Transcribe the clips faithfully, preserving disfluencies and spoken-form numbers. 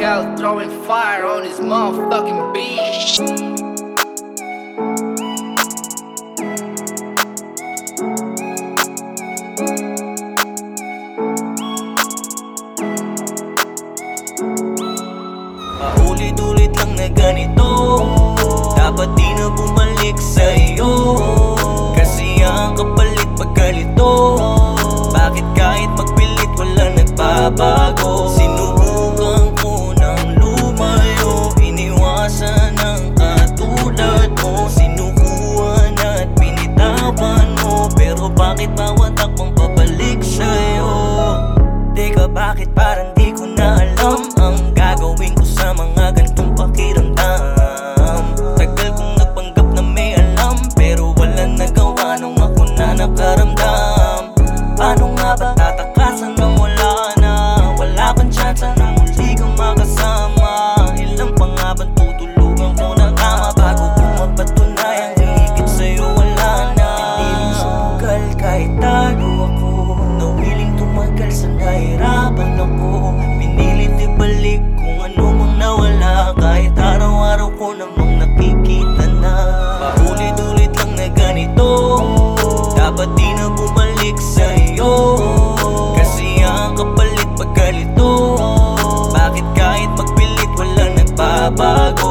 out throwing fire on this motherfucking beat. Paulit-ulit lang na ganito, dapat di na bumalik sa'yo. Kasi ang kapalit pagkalito, bakit kahit magpilit wala nagbabago? Sinubukan ko ng lumayo, iniwasan ang katulad mo. Sinukuhan at pinitawan mo, pero bakit bawat akong pabalik sa'yo? Teka, bakit parang di ko na alam ang gagawin ko sa mga gantong pakiramdam? Tagal kong nagpanggap na may alam, pero wala nagawa nung ako na nakaramdam. Paano nga ba tatakasan nang wala na? Wala bang chance na muli kang makasama? Ilang pa nga ba't tutulugan ko na kama bago ko mapatunayang higit sa'yo wala na? Piniling sumugal kahit talo ako, nawiling tumagal sa nahirapan ako. Pinilit ibalik kung ano mang nawala, kahit araw-araw ko namang nakikita na. Paulit-ulit lang na ganito, dapat di na bumalik sa'yo. Kasi ang kapalit pagkalito, bakit kahit magpilit wala nagbabago?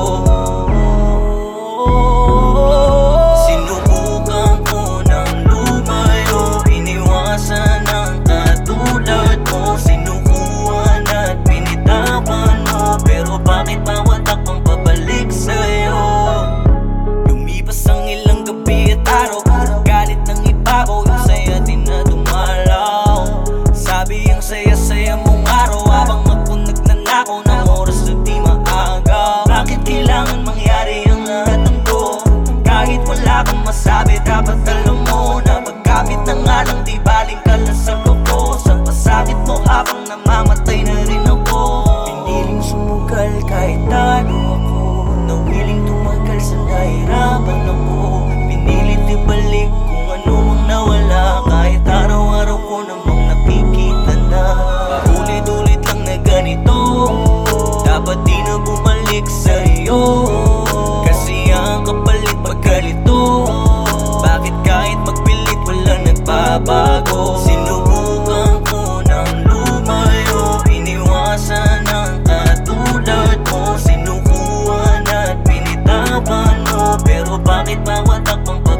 Sinubukan ko ng lumayo, iniwasan ang katulad mo. Sinukuhan at pinitawan mo, pero bakit bawat akong pabalik sa'yo? Lumipas ang ilang gabi at araw, galit ng ibabaw, yung saya din na dumalaw. Sabi ang saya-saya mong araw, habang ako nagnanakaw ng oras na di maagaw. Bakit kailangan mangyari ang lahat ng to? Kahit wala kang masabi, dapat alam mo na pagkapit na nga lang di baling kalasal ko. Sa pasakit mo habang namamatay na rin ako. Piniling sumugal kahit talo ako, nawiling tumagal sa nahirapan ako. Pinilit ibalik kung ano mang nawala, kahit araw-araw ko namang nakikita na. Paulit-ulit lang na ganito, dapat di na bumalik sa'yo. Kasi ang kapalit pagkalito, bakit kahit magpilit wala nagbabago? Sinubukan ko ng lumayo, iniwasan ang katulad mo. Sinukuhan at pinitawan mo, pero bakit bawat akong